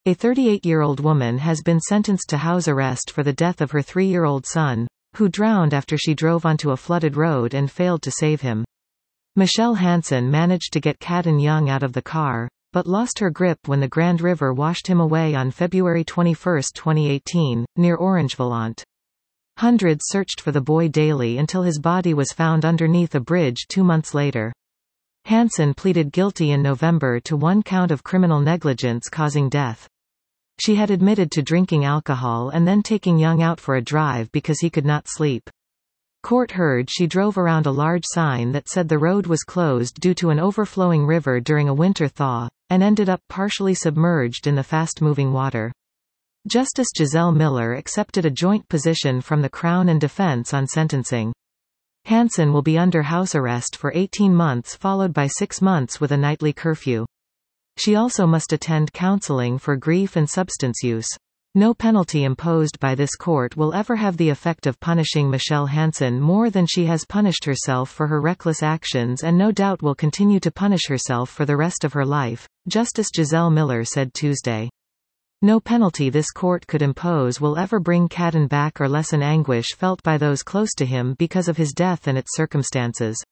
A 38-year-old woman has been sentenced to house arrest for the death of her 3-year-old son, who drowned after she drove onto a flooded road and failed to save him. Michelle Hansen managed to get Caden Young out of the car, but lost her grip when the Grand River washed him away on February 21, 2018, near Orangevallant. Hundreds searched for the boy daily until his body was found underneath a bridge 2 months later. Hansen pleaded guilty in November to 1 count of criminal negligence causing death. She had admitted to drinking alcohol and then taking Young out for a drive because he could not sleep. Court heard she drove around a large sign that said the road was closed due to an overflowing river during a winter thaw, and ended up partially submerged in the fast-moving water. Justice Giselle Miller accepted a joint position from the Crown and defense on sentencing. Hansen will be under house arrest for 18 months followed by 6 months with a nightly curfew. She also must attend counseling for grief and substance use. No penalty imposed by this court will ever have the effect of punishing Michelle Hansen more than she has punished herself for her reckless actions and no doubt will continue to punish herself for the rest of her life, Justice Giselle Miller said Tuesday. No penalty this court could impose will ever bring Caden back or lessen anguish felt by those close to him because of his death and its circumstances.